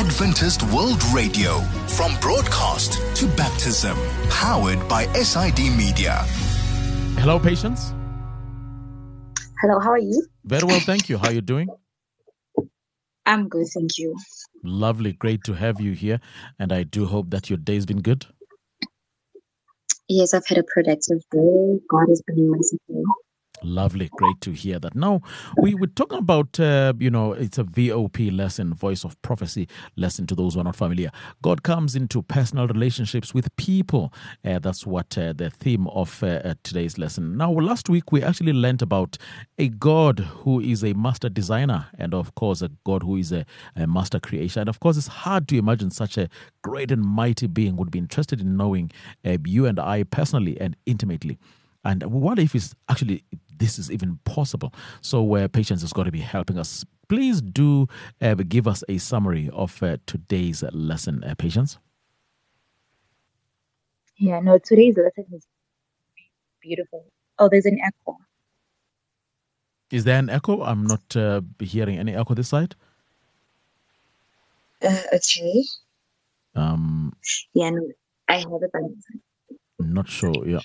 Adventist World Radio, from broadcast to baptism, powered by SID Media. Hello, patients. Hello, how are you? Very well, thank you. How are you doing? I'm good, thank you. Lovely, great to have you here. And I do hope that your day's been good. Yes, I've had a productive day. God has been merciful. Lovely, great to hear that. Now, we're talking about, it's a VOP lesson, Voice of Prophecy lesson to those who are not familiar. God comes into personal relationships with people. That's what the theme of today's lesson. Now, last week, we actually learned about a God who is a master designer and, of course, a God who is a master creator. And, of course, it's hard to imagine such a great and mighty being would be interested in knowing you and I personally and intimately. And what if this is even possible? So Patience is going to be helping us. Please do give us a summary of today's lesson, Patience. Yeah, no, today's lesson is beautiful. Oh, there's an echo. Is there an echo? I'm not hearing any echo this side. Okay. Yeah, no, I have it by my side. I'm not sure, yeah.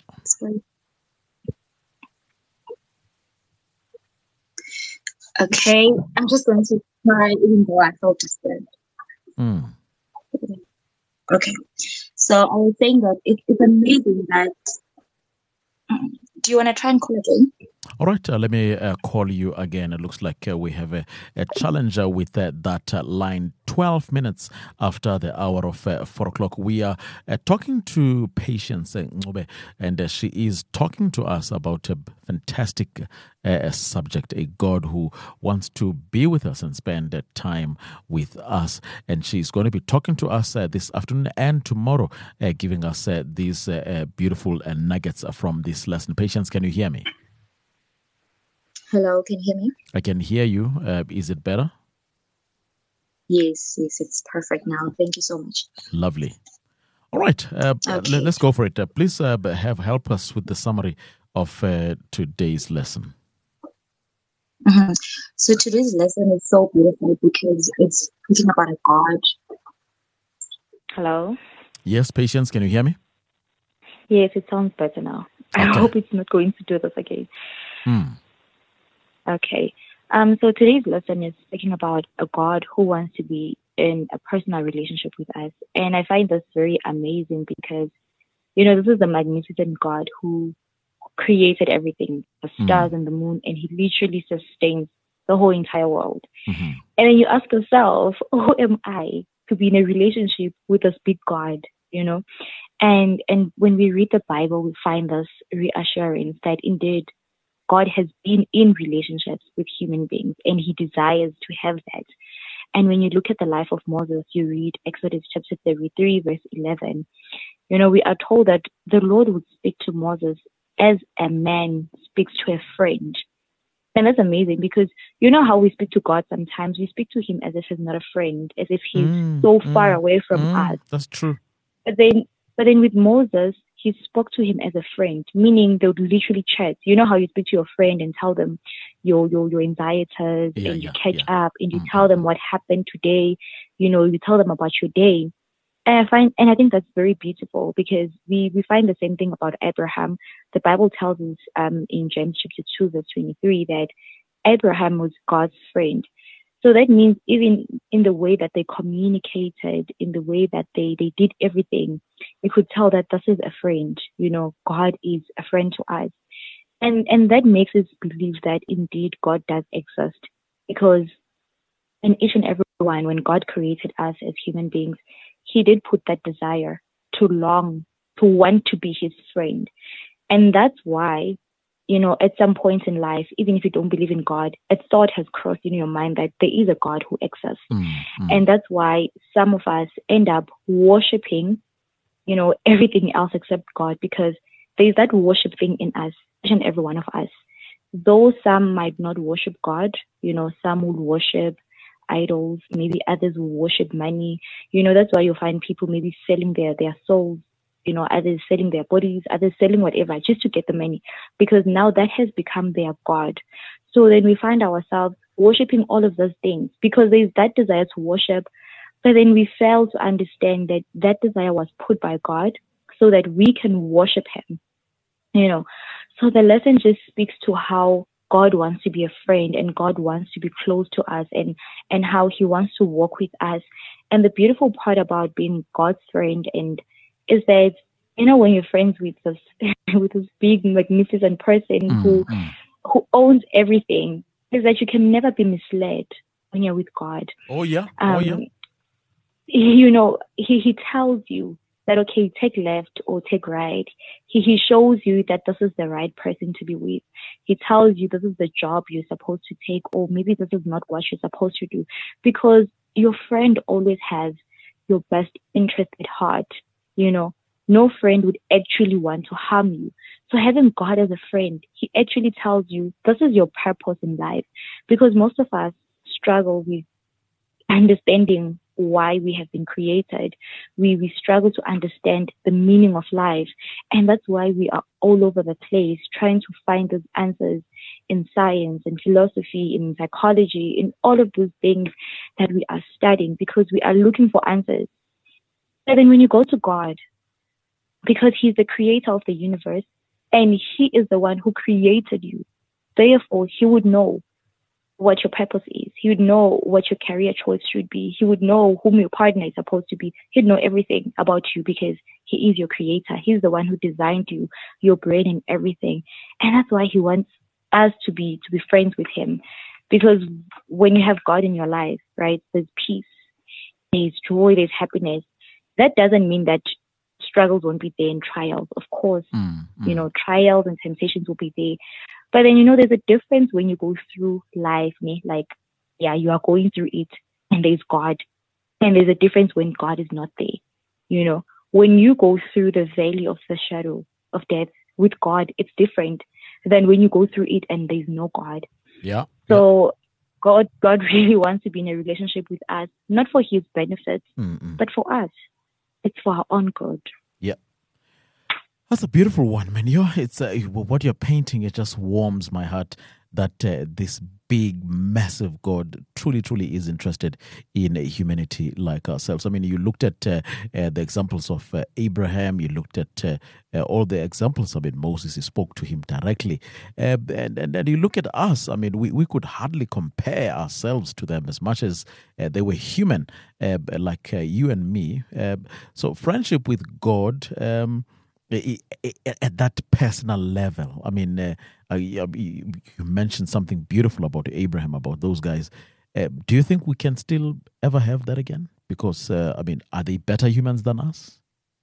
Okay, I'm just going to try, even though I felt disturbed. Okay, so I was saying that it's amazing that. Do you want to try and call again? All right, let me call you again. It looks like we have a challenge with that line. 12 minutes after the hour of 4 o'clock. We are talking to Patience Ncube, and she is talking to us about a fantastic subject, a God who wants to be with us and spend time with us. And she's going to be talking to us this afternoon and tomorrow, giving us these beautiful nuggets from this lesson. Patience, can you hear me? Hello, can you hear me? I can hear you. Is it better? Yes, it's perfect now. Thank you so much. Lovely. All right, Okay. Let's go for it. Please help us with the summary of today's lesson. Mm-hmm. So today's lesson is so beautiful because it's speaking about a God. Hello? Yes, Patience, can you hear me? Yes, it sounds better now. Okay. I hope it's not going to do this again. Okay. So today's lesson is speaking about a God who wants to be in a personal relationship with us. And I find this very amazing because, this is the magnificent God who created everything, the stars and the moon, and he literally sustains the whole entire world. Mm-hmm. And then you ask yourself, who am I to be in a relationship with this big God, And when we read the Bible, we find this reassurance that indeed God has been in relationships with human beings and he desires to have that. And when you look at the life of Moses, you read Exodus chapter 33, verse 11. We are told that the Lord would speak to Moses as a man speaks to a friend. And that's amazing because how we speak to God sometimes, we speak to him as if he's not a friend, as if he's so far away from us. That's true. But then with Moses, he spoke to him as a friend, meaning they would literally chat. You know how you speak to your friend and tell them your anxieties and you catch up and you tell them what happened today. You tell them about your day. And I think that's very beautiful because we find the same thing about Abraham. The Bible tells us in James chapter 2, verse 23, that Abraham was God's friend. So that means even in the way that they communicated, in the way that they did everything, you could tell that this is a friend. God is a friend to us. And that makes us believe that indeed God does exist. Because in each and every one, when God created us as human beings, he did put that desire to long, to want to be his friend. And that's why, at some point in life, even if you don't believe in God, a thought has crossed in your mind that there is a God who exists. And that's why some of us end up worshiping, everything else except God, because there's that worship thing in us, each and every one of us. Though some might not worship God, some will worship idols, maybe others will worship money. That's why you'll find people maybe selling their souls, others selling their bodies, others selling whatever just to get the money, because now that has become their God. So then we find ourselves worshiping all of those things because there's that desire to worship, But then we fail to understand that that desire was put by God so that we can worship him, you know. So the lesson just speaks to how God wants to be a friend and God wants to be close to us and how he wants to walk with us. And the beautiful part about being God's friend is that, you know, when you're friends with this with this big, magnificent person who owns everything, is that you can never be misled when you're with God. Oh yeah. You know, he tells you that, okay, take left or take right. He shows you that this is the right person to be with. He tells you this is the job you're supposed to take, or maybe this is not what you're supposed to do, because your friend always has your best interest at heart. You know, no friend would actually want to harm you. So having God as a friend, he actually tells you this is your purpose in life, because most of us struggle with understanding why we have been created. We struggle to understand the meaning of life. And that's why we are all over the place trying to find those answers in science and philosophy, in psychology, in all of those things that we are studying, because we are looking for answers. And then when you go to God, because he's the creator of the universe and he is the one who created you, therefore he would know what your purpose is. He would know what your career choice should be. He would know whom your partner is supposed to be. He'd know everything about you because he is your creator. He's the one who designed you, your brain and everything. And that's why he wants us to be friends with him. Because when you have God in your life, right, there's peace, there's joy, there's happiness. That doesn't mean that struggles won't be there and trials. Of course, you know, trials and temptations will be there. But then, you know, there's a difference when you go through life, like, yeah, you are going through it and there's God. And there's a difference when God is not there. You know, when you go through the valley of the shadow of death with God, it's different than when you go through it and there's no God. Yeah. So God really wants to be in a relationship with us, not for his benefits, but for us. It's for our own good. Yeah. That's a beautiful one, man. What you're painting, it just warms my heart that this big, massive God truly, truly is interested in humanity like ourselves. I mean, you looked at the examples of Abraham, you looked at all the examples. I mean, Moses, he spoke to him directly. And you look at us, I mean, we could hardly compare ourselves to them as much as they were human, like you and me. So friendship with God, at that personal level, I mean, you mentioned something beautiful about Abraham, about those guys. Do you think we can still ever have that again? Because, I mean, are they better humans than us?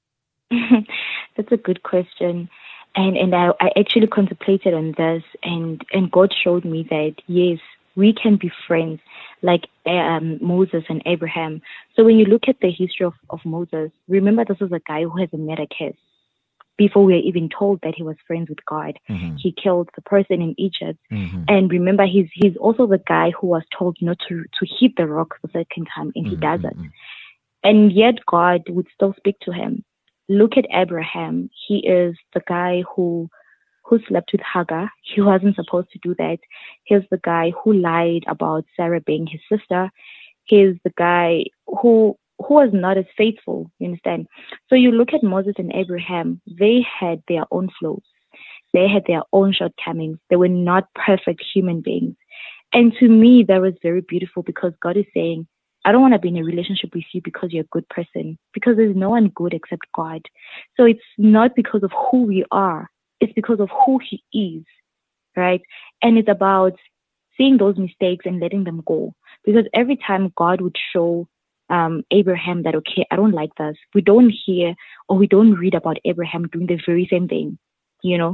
That's a good question. And I actually contemplated on this, and God showed me that, yes, we can be friends like Moses and Abraham. So when you look at the history of Moses, remember this is a guy who has a murder case. Before we are even told that he was friends with God, he killed the person in Egypt. And remember, he's also the guy who was told not to hit the rock the second time, and he does it. And yet God would still speak to him. Look at Abraham. He is the guy who slept with Hagar. He wasn't supposed to do that. He's the guy who lied about Sarah being his sister. He's the guy who was not as faithful, you understand? So you look at Moses and Abraham, they had their own flaws. They had their own shortcomings. They were not perfect human beings. And to me, that was very beautiful, because God is saying, I don't want to be in a relationship with you because you're a good person, because there's no one good except God. So it's not because of who we are. It's because of who he is, right? And it's about seeing those mistakes and letting them go. Because every time God would show Abraham that, okay, I don't like this, we don't hear or we don't read about Abraham doing the very same thing, you know?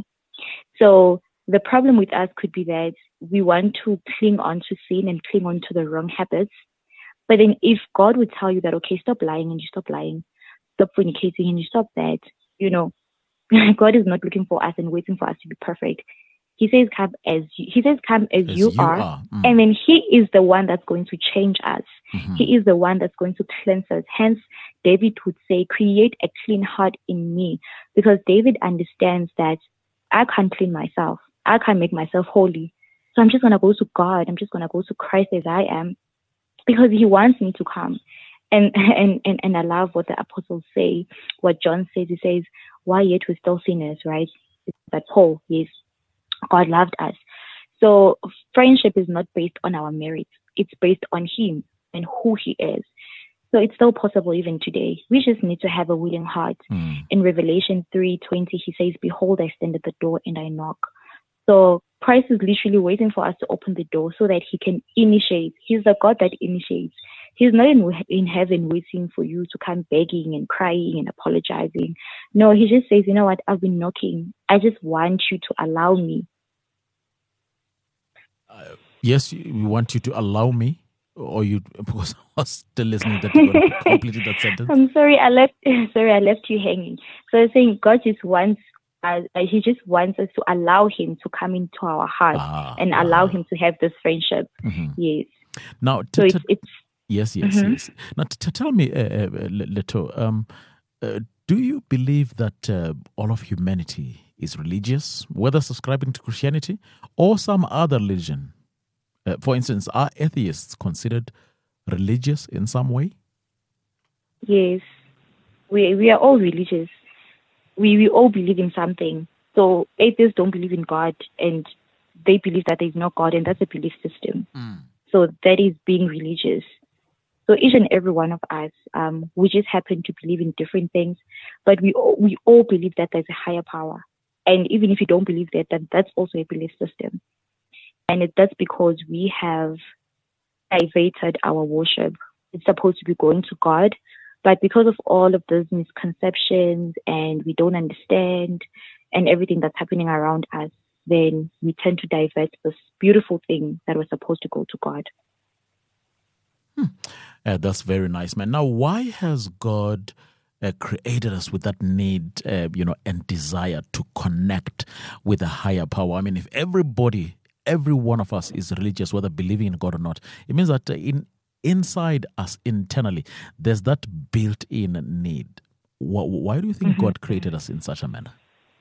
So the problem with us could be that we want to cling on to sin and cling on to the wrong habits. But then if God would tell you that, okay, stop lying, and you stop lying, stop fornicating and you stop that, you know, God is not looking for us and waiting for us to be perfect. He says, come as you are. And then he is the one that's going to change us. He is the one that's going to cleanse us. Hence, David would say, create a clean heart in me. Because David understands that I can't clean myself. I can't make myself holy. So I'm just going to go to God. I'm just going to go to Christ as I am, because he wants me to come. And I love what the apostles say, what John says. He says, "Why yet we're still sinners," right? But Paul, yes, God loved us. So friendship is not based on our merits. It's based on Him and who He is. So it's still possible even today. We just need to have a willing heart. In Revelation 3:20, He says, "Behold, I stand at the door and I knock." So Christ is literally waiting for us to open the door so that He can initiate. He's the God that initiates. He's not in heaven waiting for you to come begging and crying and apologizing. No, He just says, "You know what? I've been knocking. I just want you to allow me." Yes, we want you to allow me, or you, because I was still listening that you completed that sentence. I'm sorry, I left you hanging. So I'm saying God just wants He just wants us to allow Him to come into our heart and allow Him to have this friendship. Yes. Now, it's yes. Now, tell me, Leto, do you believe that all of humanity is religious, whether subscribing to Christianity or some other religion? For instance, are atheists considered religious in some way? Yes. We are all religious. We all believe in something. So atheists don't believe in God, and they believe that there's no God, and that's a belief system. So that is being religious. So each and every one of us, we just happen to believe in different things, but we all believe that there's a higher power. And even if you don't believe that, then that's also a belief system. And that's because we have diverted our worship. It's supposed to be going to God, but because of all of those misconceptions and we don't understand and everything that's happening around us, then we tend to divert this beautiful thing that was supposed to go to God. That's very nice, man. Now, why has God created us with that need, and desire to connect with a higher power? I mean, if every one of us is religious, whether believing in God or not, it means that inside us internally, there's that built-in need. Why do you think God created us in such a manner?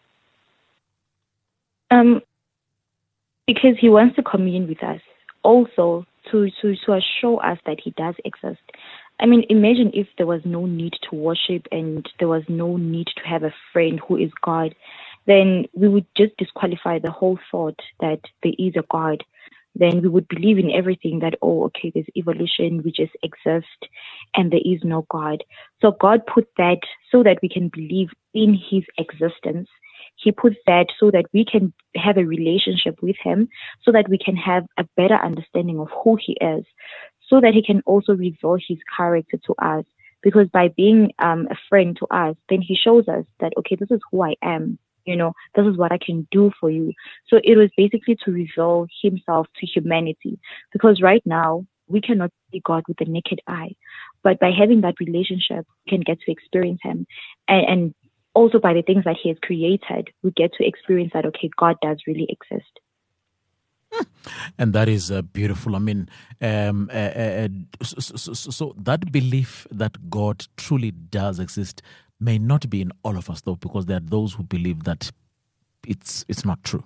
Because He wants to commune with us. Also, to assure us that He does exist. I mean, imagine if there was no need to worship and there was no need to have a friend who is God, then we would just disqualify the whole thought that there is a God. Then we would believe in everything that, there's evolution, we just exist, and there is no God. So God put that so that we can believe in His existence. He put that so that we can have a relationship with Him, so that we can have a better understanding of who He is, so that He can also reveal His character to us. Because by being a friend to us, then He shows us that, this is who I am. This is what I can do for you. So it was basically to reveal Himself to humanity. Because right now, we cannot see God with the naked eye. But by having that relationship, we can get to experience Him. And also by the things that He has created, we get to experience that, God does really exist. And that is beautiful. I mean, so that belief that God truly does exist may not be in all of us, though, because there are those who believe that it's not true.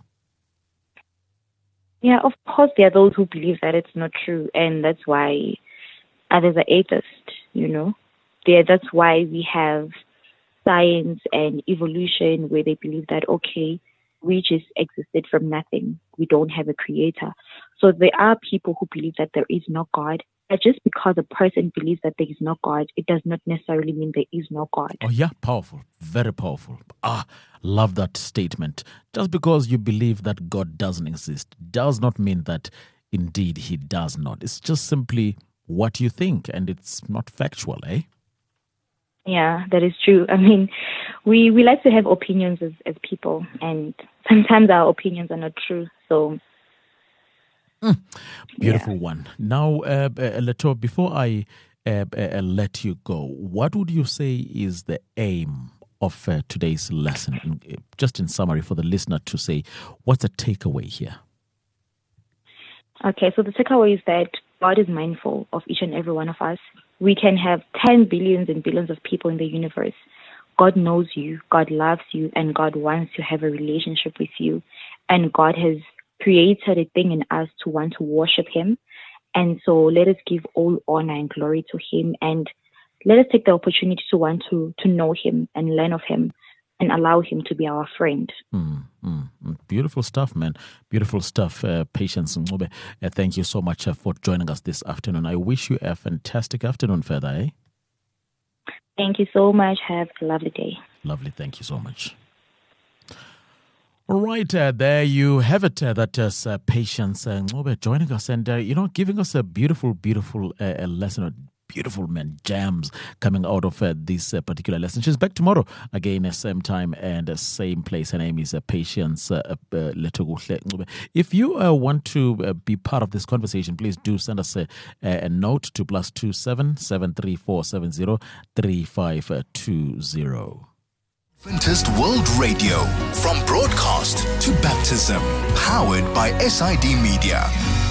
Yeah, of course, there are those who believe that it's not true, and that's why others are atheists. That's why we have science and evolution, where they believe that we just existed from nothing. We don't have a creator. So there are people who believe that there is no God. But just because a person believes that there is no God, it does not necessarily mean there is no God. Oh, yeah, powerful. Very powerful. Love that statement. Just because you believe that God doesn't exist does not mean that indeed He does not. It's just simply what you think, and it's not factual, eh? Yeah, that is true. I mean, we like to have opinions as people, and sometimes our opinions are not true. So, beautiful one. Now, Leto, before I let you go, what would you say is the aim of today's lesson? And just in summary, for the listener to say, what's the takeaway here? Okay, so the takeaway is that God is mindful of each and every one of us. We can have 10 billions and billions of people in the universe. God knows you, God loves you, and God wants to have a relationship with you. And God has created a thing in us to want to worship Him. And so let us give all honor and glory to Him. And let us take the opportunity to want to know him and learn of him and allow him to be our friend. Beautiful stuff, man. Beautiful stuff. Patience Ncube. Thank you so much for joining us this afternoon. I wish you a fantastic afternoon further, eh? Thank you so much. Have a lovely day. Lovely. Thank you so much. All right, there you have it. That is Patience Ncube joining us and, giving us a beautiful, beautiful lesson. Beautiful, man, jams coming out of this particular lesson. She's back tomorrow again, same time and same place. Her name is Patience Letoguhle. If you want to be part of this conversation, please do send us a note to +27 734 70 3520. Adventist World Radio, from broadcast to baptism, powered by SID Media.